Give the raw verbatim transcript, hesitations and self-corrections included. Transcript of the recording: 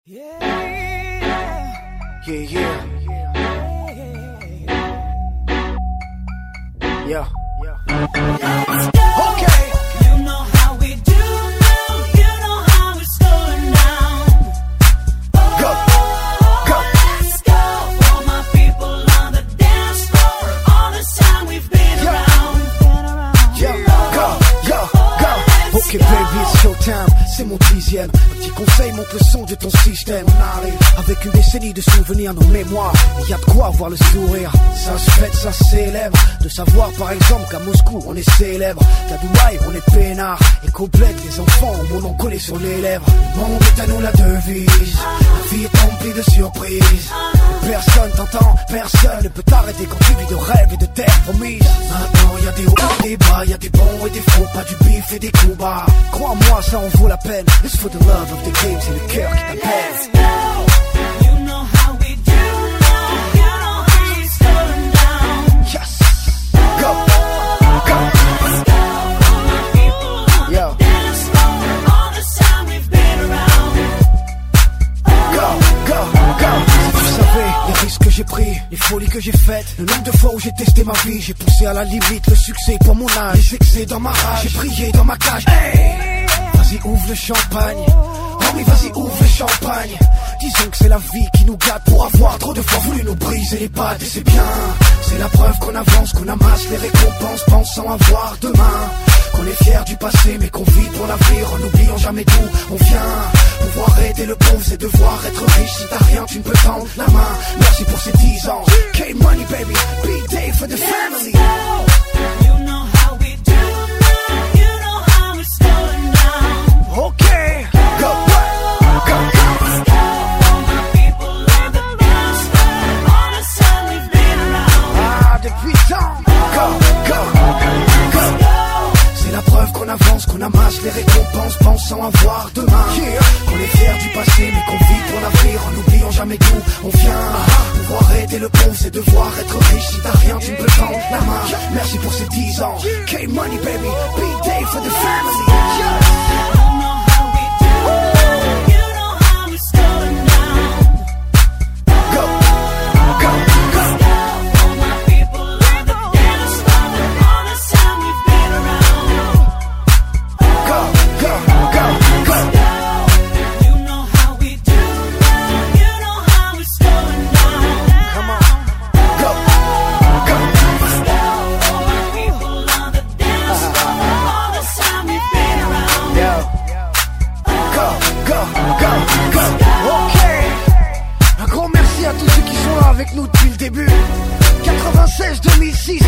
Yeah, yeah, yeah, yeah, yeah. Okay. You know how we do now. You know how it's going down. Oh, Go, go. let's go. All my people on the dance floor. All the time we've been Yeah. around. Yeah, go, go, go. Ok baby, it's showtime, c'est mon dixième. Un petit conseil, monte le son de ton système. On arrive avec une décennie de souvenirs, nos mémoires. Y a de quoi voir le sourire. Ça se fête, ça se célèbre. De savoir par exemple qu'à Moscou on est célèbre, qu'à Dubaï on est peinard, et qu'au bled les enfants ont mon nom collé sur les lèvres. Le monde est à nous la devise. La vie est remplie de surprises. Et personne t'entend, personne ne peut t'arrêter quand tu vis de rêves et de terres promises. Maintenant y a des hauts et des bas, y a des bons et des faux, pas du bif et des coups bas. Crois-moi, ça en vaut la peine. It's for the love of the game, c'est le cœur qui t'appelle. Let's go. You know how we do now. You know how it's going down. Yes, go, go, Let's go. All my people on yo, the dance floor. All the time we've been around. go, go, go. Si tu savais les risques que j'ai pris, les folies que j'ai faites, le nombre de fois où j'ai testé ma vie, j'ai poussé à la limite le succès pour mon âge, les excès dans ma rage, j'ai prié dans ma cage. Hey, vas-y ouvre le champagne. Oh mais vas-y ouvre le champagne. Disons que c'est la vie qui nous gâte pour avoir trop de fois voulu nous briser les pattes. Et c'est bien, c'est la preuve qu'on avance, qu'on amasse les récompenses pensant avoir demain. Qu'on est fier du passé mais qu'on vit pour l'avenir en n'oubliant jamais d'où on vient. Pouvoir aider le pauvre c'est devoir être riche. Si t'as rien tu ne peux tendre la main. Merci pour ces dix ans. K-Money baby, big day for the family. You know how we do now. You know how it's going down. Okay, go, go, go. Let's go. All my people on the dance floor. All the time we've been around. Ah, depuis tant. Go, go, go. C'est la preuve qu'on avance, qu'on amasse les récompenses pensant avoir demain. Qu'on est fier du passé mais qu'on vit pour l'avenir en n'oubliant jamais d'où on vient. Pouvoir aider le pauvre c'est devoir être riche. Si t'as rien tu ne peux tendre la main. Merci pour ces dix ans. K-Money baby, big day for the family. You know how we do now. You know how it's going down. Go, go, go. All my people on the dance floor. All the time we've been around. Go, go, go, go. You know how we do now. You know how it's going down. Come on. Go, go. All my people on the dance floor. All the time we've been around. Yo. Go, go, go, go. Ok. Un grand merci à tous ceux qui sont là avec nous depuis le début. quatre-vingt-seize deux mille six,